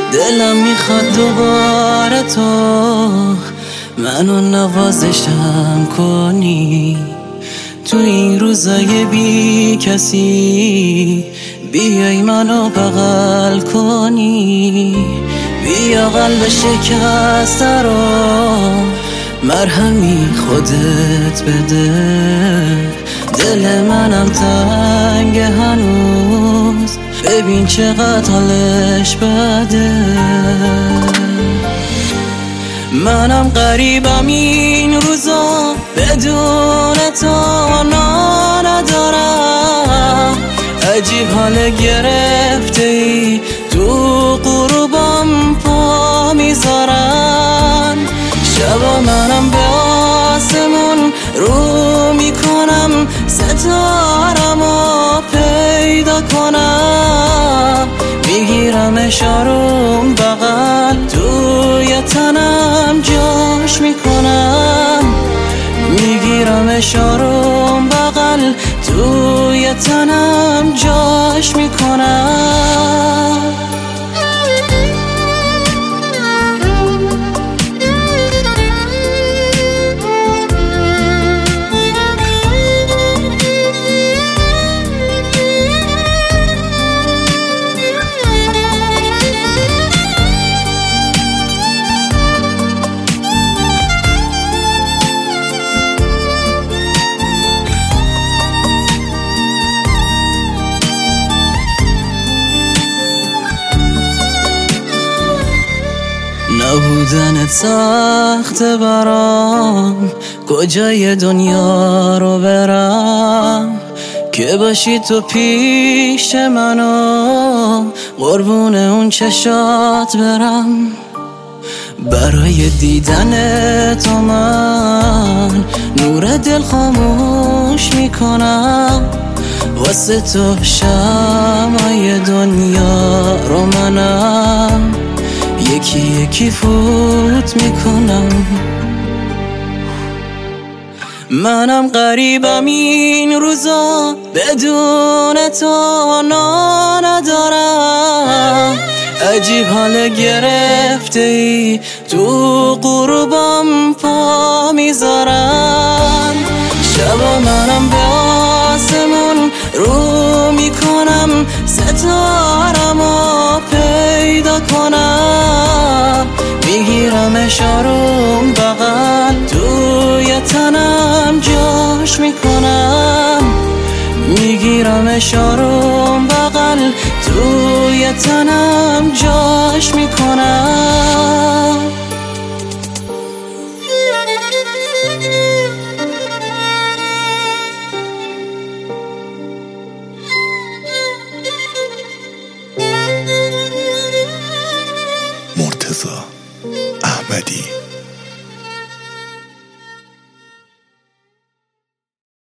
دلم میخواد دوباره تو منو نوازشم کنی تو این روزای بی کسی، بیای منو بغل کنی، بیا قلب شکسته رو مرهمی خودت بده. دل منم تنگ هنوز، ببین چقدر حالش بده. منم غریبم این روزا، بدون تو ندارم. عجیب حال گرفته ای، تو غروبم پا میذارن. شبا منم به آسمون رو میکنم، ستارمو پیدا کنم. میگیرم اشارم بغل، توی تنم جاش میکنم. میگیرم اشارم بغل، توی تنم جاش میکنم. نبودنت سخت برام، کجای دنیا رو برم که باشی تو پیش منو، قربون اون چشات برم. برای دیدن تو من نور دل خاموش میکنم، واسه تو شمعای دنیا رو منم یکی یکی فوت میکنم. منم غریبم این روزا، بدون تو ندارم. عجیب حال گرفته ای، تو غروبم پا میذارن. شبا منم به آسمون رو میکنم، ستارمو پیدا کنم. میگیرم اشارم بغل، توی تنم جاش میکنم. میگیرم اشارم بغل، توی تنم جاش میکنم. مرتضی احمدی.